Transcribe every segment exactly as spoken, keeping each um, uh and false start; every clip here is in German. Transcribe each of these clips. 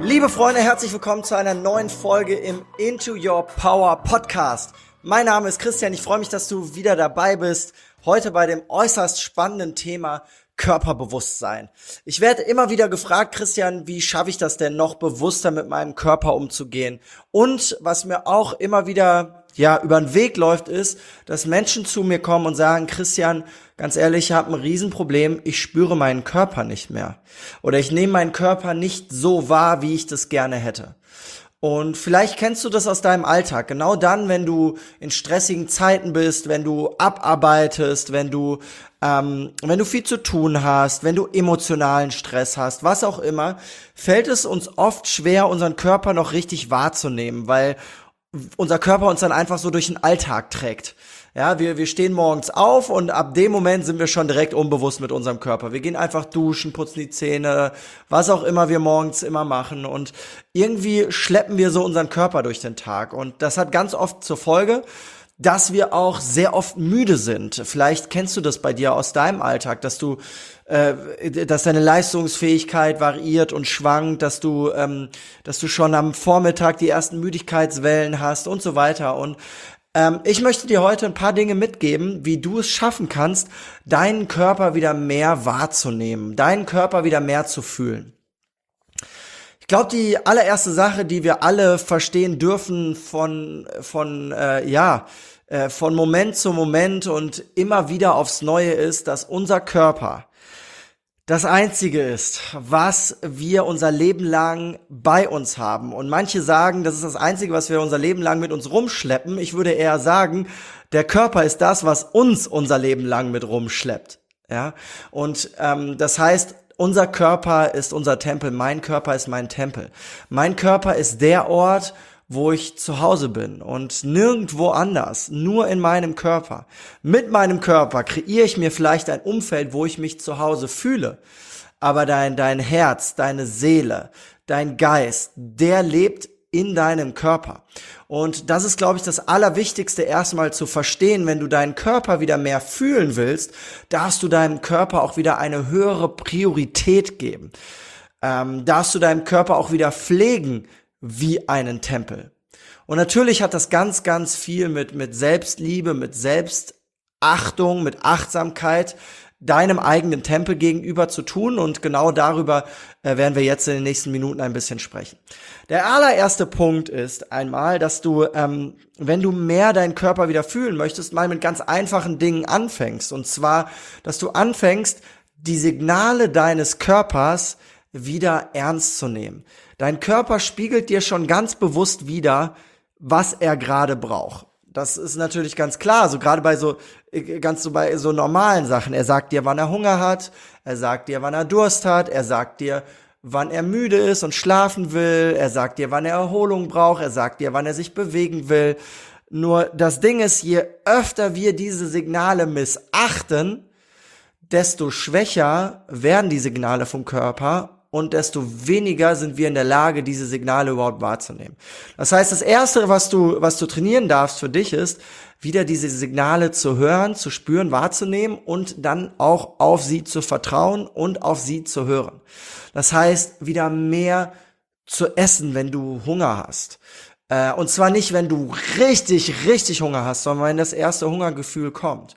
Liebe Freunde, herzlich willkommen zu einer neuen Folge im Into Your Power Podcast. Mein Name ist Christian, ich freue mich, dass du wieder dabei bist. Heute bei dem äußerst spannenden Thema Körperbewusstsein. Ich werde immer wieder gefragt, Christian, wie schaffe ich das denn noch bewusster mit meinem Körper umzugehen? Und was mir auch immer wieder ja über den Weg läuft, ist, dass Menschen zu mir kommen und sagen, Christian, ganz ehrlich, ich habe ein Riesenproblem, ich spüre meinen Körper nicht mehr. Oder ich nehme meinen Körper nicht so wahr, wie ich das gerne hätte. Und vielleicht kennst du das aus deinem Alltag. Genau dann, wenn du in stressigen Zeiten bist, wenn du abarbeitest, wenn du ähm, wenn du viel zu tun hast, wenn du emotionalen Stress hast, was auch immer, fällt es uns oft schwer, unseren Körper noch richtig wahrzunehmen, weil unser Körper uns dann einfach so durch den Alltag trägt. Ja, wir wir stehen morgens auf und ab dem Moment sind wir schon direkt unbewusst mit unserem Körper. Wir gehen einfach duschen, putzen die Zähne, was auch immer wir morgens immer machen und irgendwie schleppen wir so unseren Körper durch den Tag und das hat ganz oft zur Folge, dass wir auch sehr oft müde sind. Vielleicht kennst du das bei dir aus deinem Alltag, dass du, äh, dass deine Leistungsfähigkeit variiert und schwankt, dass du, ähm, dass du schon am Vormittag die ersten Müdigkeitswellen hast und so weiter. Und ähm, ich möchte dir heute ein paar Dinge mitgeben, wie du es schaffen kannst, deinen Körper wieder mehr wahrzunehmen, deinen Körper wieder mehr zu fühlen. Ich glaube, die allererste Sache, die wir alle verstehen dürfen von von äh, ja äh, von Moment zu Moment und immer wieder aufs Neue ist, dass unser Körper das Einzige ist, was wir unser Leben lang bei uns haben. Und manche sagen, das ist das Einzige, was wir unser Leben lang mit uns rumschleppen. Ich würde eher sagen, der Körper ist das, was uns unser Leben lang mit rumschleppt. Ja, und ähm, das heißt, unser Körper ist unser Tempel, mein Körper ist mein Tempel. Mein Körper ist der Ort, wo ich zu Hause bin und nirgendwo anders, nur in meinem Körper. Mit meinem Körper kreiere ich mir vielleicht ein Umfeld, wo ich mich zu Hause fühle. Aber dein, dein Herz, deine Seele, dein Geist, der lebt in deinem Körper. Und das ist, glaube ich, das Allerwichtigste erstmal zu verstehen. Wenn du deinen Körper wieder mehr fühlen willst, darfst du deinem Körper auch wieder eine höhere Priorität geben. Ähm, darfst du deinem Körper auch wieder pflegen wie einen Tempel. Und natürlich hat das ganz, ganz viel mit, mit Selbstliebe, mit Selbstachtung, mit Achtsamkeit deinem eigenen Tempel gegenüber zu tun und genau darüber äh, werden wir jetzt in den nächsten Minuten ein bisschen sprechen. Der allererste Punkt ist einmal, dass du, ähm, wenn du mehr deinen Körper wieder fühlen möchtest, mal mit ganz einfachen Dingen anfängst und zwar, dass du anfängst, die Signale deines Körpers wieder ernst zu nehmen. Dein Körper spiegelt dir schon ganz bewusst wider, was er gerade braucht. Das ist natürlich ganz klar, so gerade bei so ganz so bei so normalen Sachen. Er sagt dir, wann er Hunger hat, er sagt dir, wann er Durst hat, er sagt dir, wann er müde ist und schlafen will, er sagt dir, wann er Erholung braucht, er sagt dir, wann er sich bewegen will. Nur das Ding ist, je öfter wir diese Signale missachten, desto schwächer werden die Signale vom Körper und desto weniger sind wir in der Lage, diese Signale überhaupt wahrzunehmen. Das heißt, das Erste, was du, was du trainieren darfst für dich ist, wieder diese Signale zu hören, zu spüren, wahrzunehmen und dann auch auf sie zu vertrauen und auf sie zu hören. Das heißt, wieder mehr zu essen, wenn du Hunger hast. Äh, und zwar nicht, wenn du richtig, richtig Hunger hast, sondern wenn das erste Hungergefühl kommt.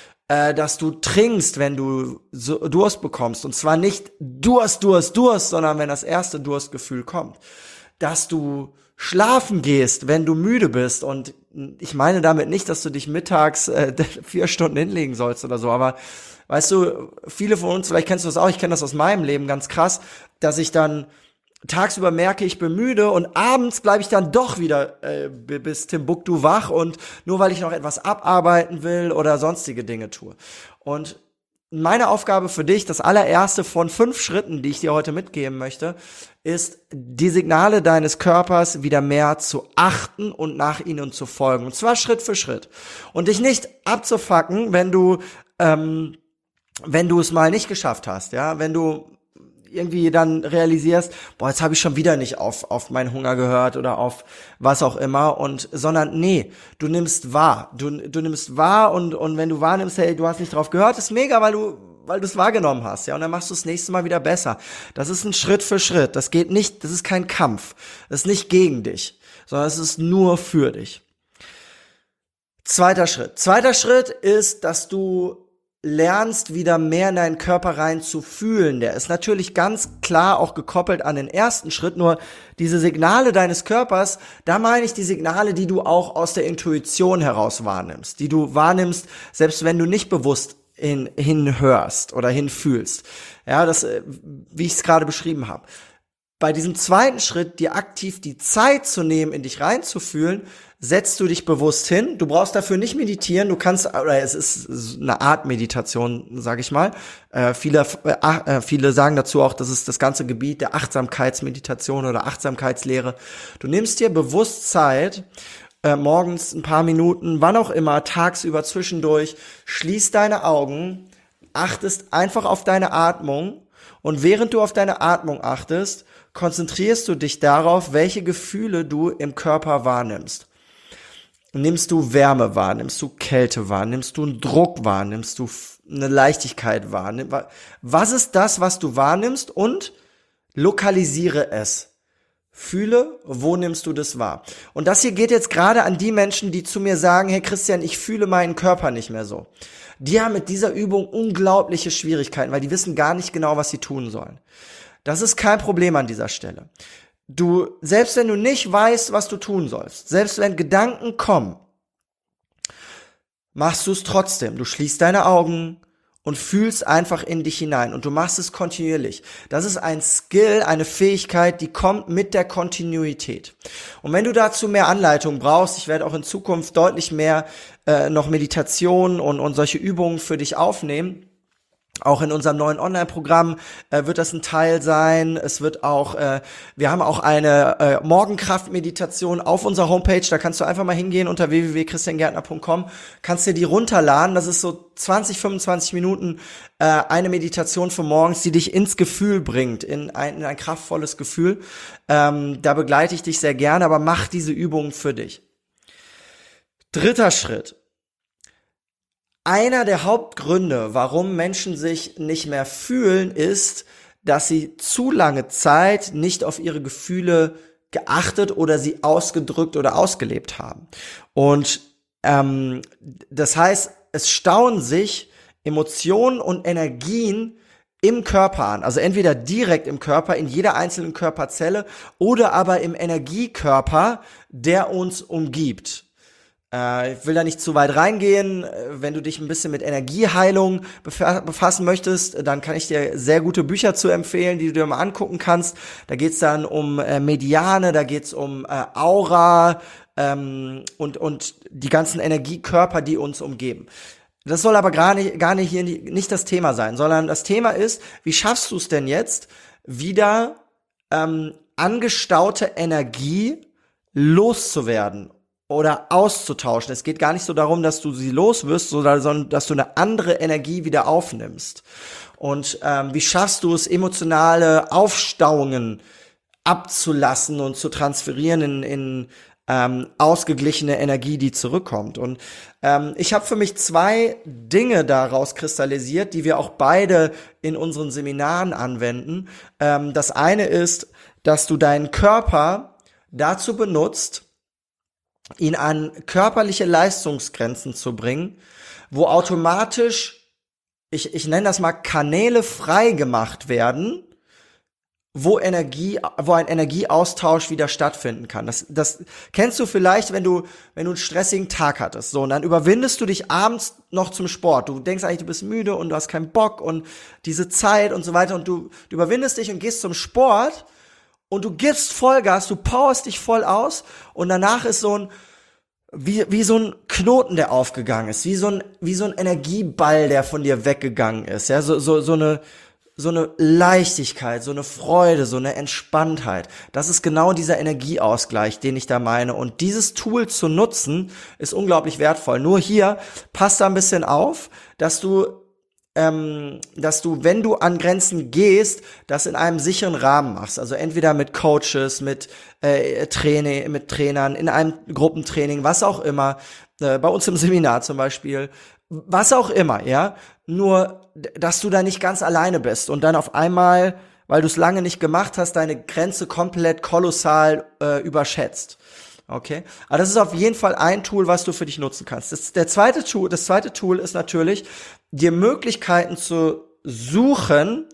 Dass du trinkst, wenn du Durst bekommst. Und zwar nicht Durst, Durst, Durst, sondern wenn das erste Durstgefühl kommt. Dass du schlafen gehst, wenn du müde bist. Und ich meine damit nicht, dass du dich mittags äh, vier Stunden hinlegen sollst oder so. Aber weißt du, viele von uns, vielleicht kennst du das auch, ich kenne das aus meinem Leben ganz krass, dass ich dann tagsüber merke, ich bin müde und abends bleibe ich dann doch wieder äh, bis Timbuktu wach und nur weil ich noch etwas abarbeiten will oder sonstige Dinge tue. Und meine Aufgabe für dich, das allererste von fünf Schritten, die ich dir heute mitgeben möchte, ist, die Signale deines Körpers wieder mehr zu achten und nach ihnen zu folgen. Und zwar Schritt für Schritt. Und dich nicht abzufacken, wenn du, ähm, wenn du es mal nicht geschafft hast, ja, wenn du irgendwie dann realisierst, boah, jetzt habe ich schon wieder nicht auf auf meinen Hunger gehört oder auf was auch immer und sondern nee, du nimmst wahr, du du nimmst wahr und und wenn du wahrnimmst, hey, du hast nicht drauf gehört, ist mega, weil du weil du es wahrgenommen hast, ja, und dann machst du es nächste Mal wieder besser. Das ist ein Schritt für Schritt. Das geht nicht, das ist kein Kampf. Das ist nicht gegen dich, sondern es ist nur für dich. Zweiter Schritt. Zweiter Schritt ist, dass du lernst, wieder mehr in deinen Körper rein zu fühlen. Der ist natürlich ganz klar auch gekoppelt an den ersten Schritt, nur diese Signale deines Körpers, da meine ich die Signale, die du auch aus der Intuition heraus wahrnimmst, die du wahrnimmst, selbst wenn du nicht bewusst hin, hinhörst oder hinfühlst. Ja, das, wie ich es gerade beschrieben habe. Bei diesem zweiten Schritt, dir aktiv die Zeit zu nehmen, in dich reinzufühlen, setzt du dich bewusst hin. Du brauchst dafür nicht meditieren. Du kannst, oder es ist eine Art Meditation, sage ich mal. Äh, viele, äh, viele sagen dazu auch, das ist das ganze Gebiet der Achtsamkeitsmeditation oder Achtsamkeitslehre. Du nimmst dir bewusst Zeit, äh, morgens ein paar Minuten, wann auch immer, tagsüber zwischendurch, schließt deine Augen, achtest einfach auf deine Atmung und während du auf deine Atmung achtest, konzentrierst du dich darauf, welche Gefühle du im Körper wahrnimmst. Nimmst du Wärme wahr, nimmst du Kälte wahr, nimmst du einen Druck wahr, nimmst du eine Leichtigkeit wahr. Was ist das, was du wahrnimmst, und lokalisiere es. Fühle, wo nimmst du das wahr? Und das hier geht jetzt gerade an die Menschen, die zu mir sagen, hey Christian, ich fühle meinen Körper nicht mehr so. Die haben mit dieser Übung unglaubliche Schwierigkeiten, weil die wissen gar nicht genau, was sie tun sollen. Das ist kein Problem an dieser Stelle. Du, selbst wenn du nicht weißt, was du tun sollst, selbst wenn Gedanken kommen, machst du es trotzdem. Du schließt deine Augen und fühlst einfach in dich hinein und du machst es kontinuierlich. Das ist ein Skill, eine Fähigkeit, die kommt mit der Kontinuität. Und wenn du dazu mehr Anleitung brauchst, ich werde auch in Zukunft deutlich mehr äh, noch Meditation und, und solche Übungen für dich aufnehmen. Auch in unserem neuen Online-Programm äh, wird das ein Teil sein. Es wird auch, äh, wir haben auch eine äh, Morgenkraft-Meditation auf unserer Homepage. Da kannst du einfach mal hingehen unter w w w punkt christian gärtner punkt com. Kannst dir die runterladen. Das ist so zwanzig, fünfundzwanzig Minuten äh, eine Meditation für morgens, die dich ins Gefühl bringt, in ein, in ein kraftvolles Gefühl. Ähm, da begleite ich dich sehr gerne, aber mach diese Übungen für dich. Dritter Schritt. Einer der Hauptgründe, warum Menschen sich nicht mehr fühlen, ist, dass sie zu lange Zeit nicht auf ihre Gefühle geachtet oder sie ausgedrückt oder ausgelebt haben. Und ähm, das heißt, es stauen sich Emotionen und Energien im Körper an. Also entweder direkt im Körper, in jeder einzelnen Körperzelle, oder aber im Energiekörper, der uns umgibt. Ich will da nicht zu weit reingehen. Wenn du dich ein bisschen mit Energieheilung befassen möchtest, dann kann ich dir sehr gute Bücher zu empfehlen, die du dir mal angucken kannst. Da geht's dann um Mediane, da geht's um Aura ähm, und und die ganzen Energiekörper, die uns umgeben. Das soll aber gar nicht, gar nicht hier nicht das Thema sein, sondern das Thema ist, wie schaffst du es denn jetzt, wieder ähm, angestaute Energie loszuwerden oder auszutauschen. Es geht gar nicht so darum, dass du sie loswirst, sondern dass du eine andere Energie wieder aufnimmst. Und ähm, wie schaffst du es, emotionale Aufstauungen abzulassen und zu transferieren in, in ähm, ausgeglichene Energie, die zurückkommt? Und ähm, ich habe für mich zwei Dinge daraus kristallisiert, die wir auch beide in unseren Seminaren anwenden. Ähm, das eine ist, dass du deinen Körper dazu benutzt, ihn an körperliche Leistungsgrenzen zu bringen, wo automatisch, ich, ich nenne das mal, Kanäle frei gemacht werden, wo Energie, wo ein Energieaustausch wieder stattfinden kann. Das, das kennst du vielleicht, wenn du, wenn du einen stressigen Tag hattest. So, und dann überwindest du dich abends noch zum Sport. Du denkst eigentlich, du bist müde und du hast keinen Bock und diese Zeit und so weiter, und du, du überwindest dich und gehst zum Sport. Und du gibst Vollgas, du powerst dich voll aus, und danach ist so ein, wie, wie so ein Knoten, der aufgegangen ist, wie so ein, wie so ein Energieball, der von dir weggegangen ist, ja, so, so, so eine, so eine Leichtigkeit, so eine Freude, so eine Entspanntheit. Das ist genau dieser Energieausgleich, den ich da meine. Und dieses Tool zu nutzen, ist unglaublich wertvoll. Nur hier, passt da ein bisschen auf, dass du Ähm, dass du, wenn du an Grenzen gehst, das in einem sicheren Rahmen machst. Also entweder mit Coaches, mit äh, Training, mit Trainern, in einem Gruppentraining, was auch immer. Äh, bei uns im Seminar zum Beispiel. was auch immer, ja, nur, dass du da nicht ganz alleine bist und dann auf einmal, weil du es lange nicht gemacht hast, deine Grenze komplett kolossal äh, überschätzt. Okay, aber das ist auf jeden Fall ein Tool, was du für dich nutzen kannst. Das, der zweite Tool, das zweite Tool ist natürlich, dir Möglichkeiten zu suchen,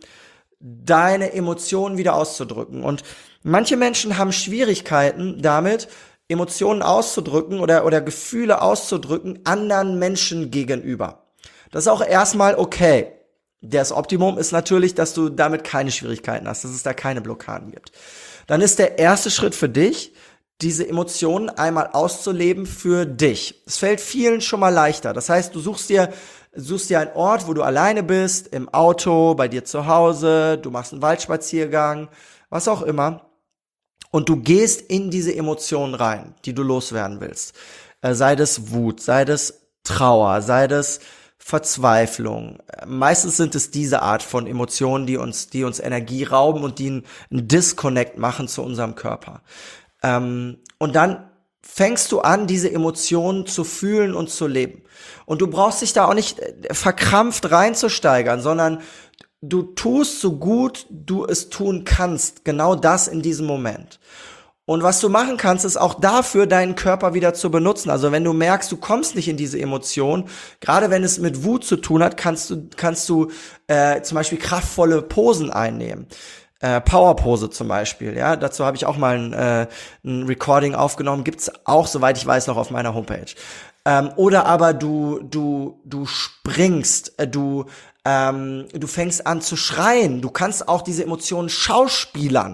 deine Emotionen wieder auszudrücken. Und manche Menschen haben Schwierigkeiten damit, Emotionen auszudrücken oder, oder Gefühle auszudrücken anderen Menschen gegenüber. Das ist auch erstmal okay. Das Optimum ist natürlich, dass du damit keine Schwierigkeiten hast, dass es da keine Blockaden gibt. Dann ist der erste Schritt für dich, diese Emotionen einmal auszuleben für dich. Es fällt vielen schon mal leichter. Das heißt, du suchst dir, suchst dir einen Ort, wo du alleine bist, im Auto, bei dir zu Hause, du machst einen Waldspaziergang, was auch immer. Und du gehst in diese Emotionen rein, die du loswerden willst. Äh, sei das Wut, sei das Trauer, sei das Verzweiflung. Meistens sind es diese Art von Emotionen, die uns, die uns Energie rauben und die einen Disconnect machen zu unserem Körper. Ähm, und dann fängst du an, diese Emotionen zu fühlen und zu leben. Und du brauchst dich da auch nicht verkrampft reinzusteigern, sondern du tust so gut du es tun kannst, genau das in diesem Moment. Und was du machen kannst, ist auch dafür, deinen Körper wieder zu benutzen. Also wenn du merkst, du kommst nicht in diese Emotion, gerade wenn es mit Wut zu tun hat, kannst du, kannst du äh, zum Beispiel kraftvolle Posen einnehmen. Äh, Powerpose zum Beispiel, ja, dazu habe ich auch mal ein, äh, ein Recording aufgenommen, gibt's auch, soweit ich weiß, noch auf meiner Homepage. Ähm, oder aber du du du springst, äh, du ähm, du fängst an zu schreien, du kannst auch diese Emotionen schauspielern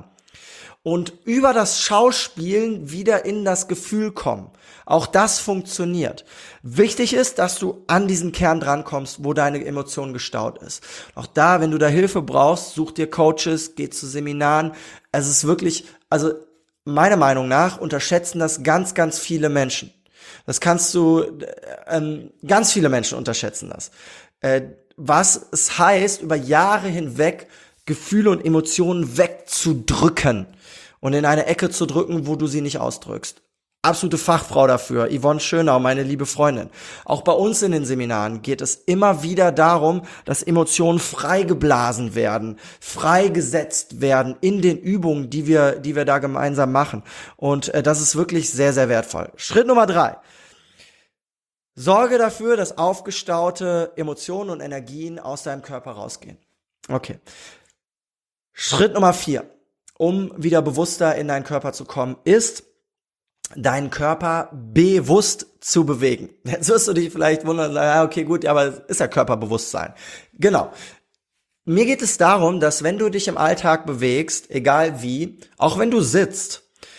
und über das Schauspielen wieder in das Gefühl kommen. Auch das funktioniert. Wichtig ist, dass du an diesen Kern drankommst, wo deine Emotion gestaut ist. Auch da, wenn du da Hilfe brauchst, such dir Coaches, geh zu Seminaren. Es ist wirklich, also meiner Meinung nach unterschätzen das ganz, ganz viele Menschen. Das kannst du, ähm, ganz viele Menschen unterschätzen das. Äh, was es heißt, über Jahre hinweg Gefühle und Emotionen wegzudrücken und in eine Ecke zu drücken, wo du sie nicht ausdrückst. Absolute Fachfrau dafür, Yvonne Schönau, meine liebe Freundin. Auch bei uns in den Seminaren geht es immer wieder darum, dass Emotionen freigeblasen werden, freigesetzt werden in den Übungen, die wir, die wir da gemeinsam machen. Und äh, das ist wirklich sehr, sehr wertvoll. Schritt Nummer drei. Sorge dafür, dass aufgestaute Emotionen und Energien aus deinem Körper rausgehen. Okay. Schritt Nummer vier, um wieder bewusster in deinen Körper zu kommen, ist, deinen Körper bewusst zu bewegen. Jetzt wirst du dich vielleicht wundern, ja, okay, gut, ja, aber es ist ja Körperbewusstsein. Genau. Mir geht es darum, dass wenn du dich im Alltag bewegst, egal wie, auch wenn du sitzt,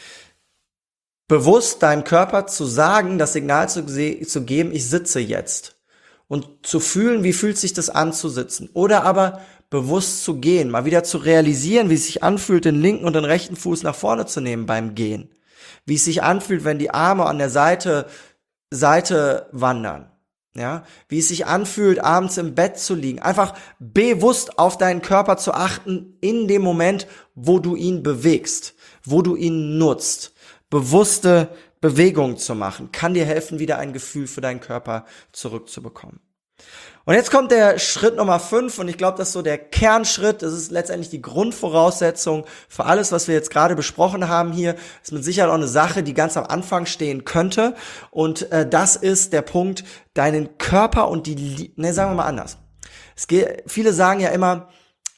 bewusst deinem Körper zu sagen, das Signal zu, zu geben, ich sitze jetzt. Und zu fühlen, wie fühlt sich das an zu sitzen. Oder aber bewusst zu gehen, mal wieder zu realisieren, wie es sich anfühlt, den linken und den rechten Fuß nach vorne zu nehmen beim Gehen. Wie es sich anfühlt, wenn die Arme an der Seite, Seite wandern. Ja, wie es sich anfühlt, abends im Bett zu liegen. Einfach bewusst auf deinen Körper zu achten in dem Moment, wo du ihn bewegst, wo du ihn nutzt. Bewusste Bewegungen zu machen, kann dir helfen, wieder ein Gefühl für deinen Körper zurückzubekommen. Und jetzt kommt der Schritt Nummer fünf und ich glaube, das ist so der Kernschritt. Das ist letztendlich die Grundvoraussetzung für alles, was wir jetzt gerade besprochen haben hier. Das ist mit Sicherheit auch eine Sache, die ganz am Anfang stehen könnte. Und äh, das ist der Punkt, deinen Körper und die, ne, sagen wir mal anders. Es geht, viele sagen ja immer,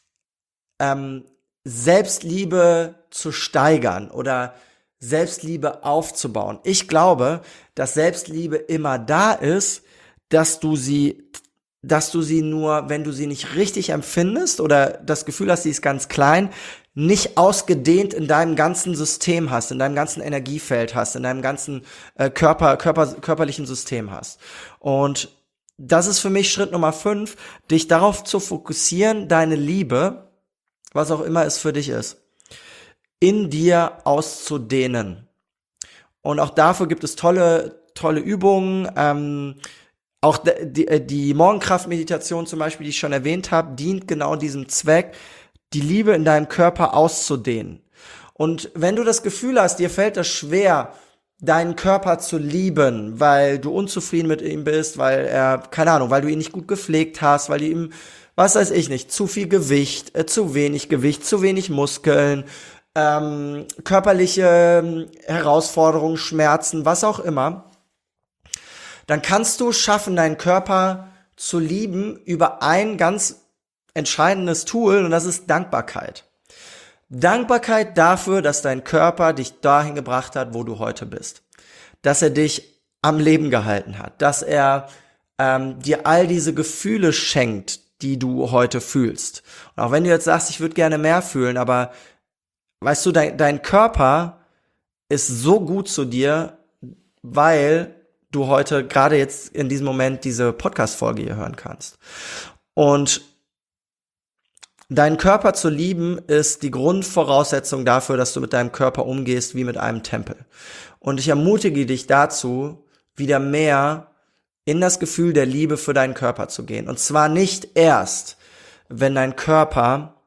ähm, Selbstliebe zu steigern oder Selbstliebe aufzubauen. Ich glaube, dass Selbstliebe immer da ist, dass du sie dass du sie nur, wenn du sie nicht richtig empfindest oder das Gefühl hast, sie ist ganz klein, nicht ausgedehnt in deinem ganzen System hast, in deinem ganzen Energiefeld hast, in deinem ganzen äh, Körper, Körper, körperlichen System hast. Und das ist für mich Schritt Nummer fünf, dich darauf zu fokussieren, deine Liebe, was auch immer es für dich ist, in dir auszudehnen. Und auch dafür gibt es tolle, tolle Übungen, ähm, Auch die, die Morgenkraftmeditation zum Beispiel, die ich schon erwähnt habe, dient genau diesem Zweck, die Liebe in deinem Körper auszudehnen. Und wenn du das Gefühl hast, dir fällt das schwer, deinen Körper zu lieben, weil du unzufrieden mit ihm bist, weil er, keine Ahnung, weil du ihn nicht gut gepflegt hast, weil du ihm, was weiß ich nicht, zu viel Gewicht, äh, zu wenig Gewicht, zu wenig Muskeln, ähm, körperliche ähm, Herausforderungen, Schmerzen, was auch immer, dann kannst du schaffen, deinen Körper zu lieben über ein ganz entscheidendes Tool, und das ist Dankbarkeit. Dankbarkeit dafür, dass dein Körper dich dahin gebracht hat, wo du heute bist. Dass er dich am Leben gehalten hat. Dass er ähm, dir all diese Gefühle schenkt, die du heute fühlst. Und auch wenn du jetzt sagst, ich würde gerne mehr fühlen, aber weißt du, dein, dein Körper ist so gut zu dir, weil du heute gerade jetzt in diesem Moment diese Podcast-Folge hier hören kannst. Und deinen Körper zu lieben ist die Grundvoraussetzung dafür, dass du mit deinem Körper umgehst wie mit einem Tempel. Und ich ermutige dich dazu, wieder mehr in das Gefühl der Liebe für deinen Körper zu gehen. Und zwar nicht erst, wenn dein Körper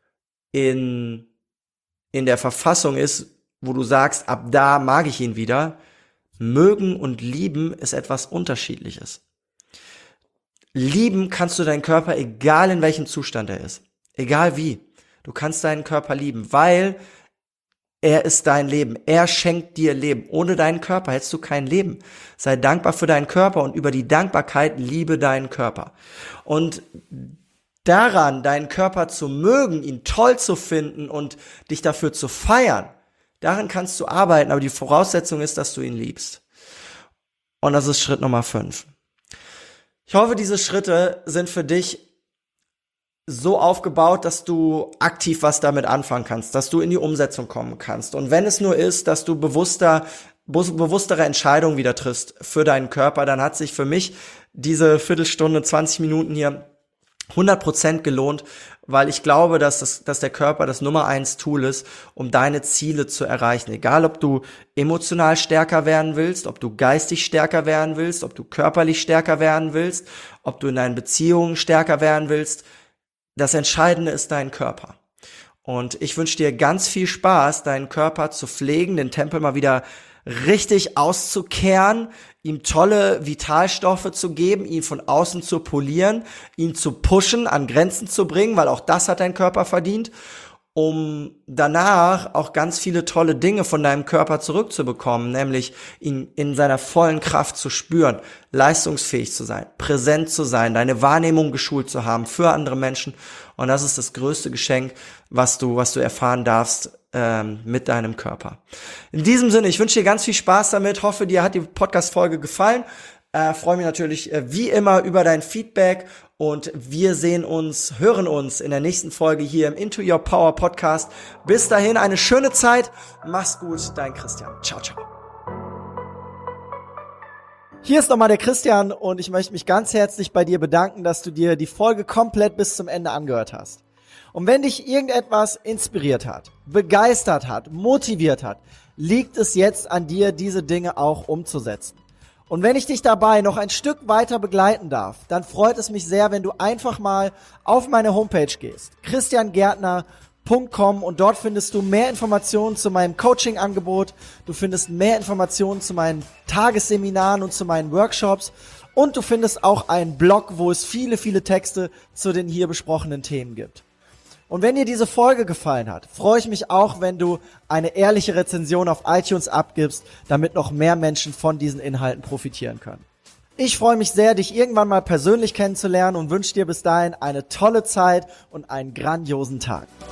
in, in der Verfassung ist, wo du sagst, ab da mag ich ihn wieder. Mögen und lieben ist etwas Unterschiedliches. Lieben kannst du deinen Körper, egal in welchem Zustand er ist. Egal wie. Du kannst deinen Körper lieben, weil er ist dein Leben. Er schenkt dir Leben. Ohne deinen Körper hättest du kein Leben. Sei dankbar für deinen Körper und über die Dankbarkeit liebe deinen Körper. Und daran, deinen Körper zu mögen, ihn toll zu finden und dich dafür zu feiern, daran kannst du arbeiten, aber die Voraussetzung ist, dass du ihn liebst. Und das ist Schritt Nummer fünf. Ich hoffe, diese Schritte sind für dich so aufgebaut, dass du aktiv was damit anfangen kannst, dass du in die Umsetzung kommen kannst. Und wenn es nur ist, dass du bewusster, bewusstere Entscheidungen wieder triffst für deinen Körper, dann hat sich für mich diese Viertelstunde, zwanzig Minuten hier hundert Prozent gelohnt, weil ich glaube, dass, das, dass der Körper das Nummer eins Tool ist, um deine Ziele zu erreichen. Egal, ob du emotional stärker werden willst, ob du geistig stärker werden willst, ob du körperlich stärker werden willst, ob du in deinen Beziehungen stärker werden willst. Das Entscheidende ist dein Körper. Und ich wünsche dir ganz viel Spaß, deinen Körper zu pflegen, den Tempel mal wieder richtig auszukehren, ihm tolle Vitalstoffe zu geben, ihn von außen zu polieren, ihn zu pushen, an Grenzen zu bringen, weil auch das hat dein Körper verdient, um danach auch ganz viele tolle Dinge von deinem Körper zurückzubekommen, nämlich ihn in seiner vollen Kraft zu spüren, leistungsfähig zu sein, präsent zu sein, deine Wahrnehmung geschult zu haben für andere Menschen. Und das ist das größte Geschenk, was du, was du erfahren darfst ähm, mit deinem Körper. In diesem Sinne, ich wünsche dir ganz viel Spaß damit, hoffe, dir hat die Podcast-Folge gefallen. Äh, freue mich natürlich äh, wie immer über dein Feedback und wir sehen uns, hören uns in der nächsten Folge hier im Into Your Power Podcast. Bis dahin eine schöne Zeit. Mach's gut, dein Christian. Ciao, ciao. Hier ist nochmal der Christian und ich möchte mich ganz herzlich bei dir bedanken, dass du dir die Folge komplett bis zum Ende angehört hast. Und wenn dich irgendetwas inspiriert hat, begeistert hat, motiviert hat, liegt es jetzt an dir, diese Dinge auch umzusetzen. Und wenn ich dich dabei noch ein Stück weiter begleiten darf, dann freut es mich sehr, wenn du einfach mal auf meine Homepage gehst, christian gärtner punkt com, und dort findest du mehr Informationen zu meinem Coaching-Angebot, du findest mehr Informationen zu meinen Tagesseminaren und zu meinen Workshops und du findest auch einen Blog, wo es viele, viele Texte zu den hier besprochenen Themen gibt. Und wenn dir diese Folge gefallen hat, freue ich mich auch, wenn du eine ehrliche Rezension auf iTunes abgibst, damit noch mehr Menschen von diesen Inhalten profitieren können. Ich freue mich sehr, dich irgendwann mal persönlich kennenzulernen und wünsche dir bis dahin eine tolle Zeit und einen grandiosen Tag.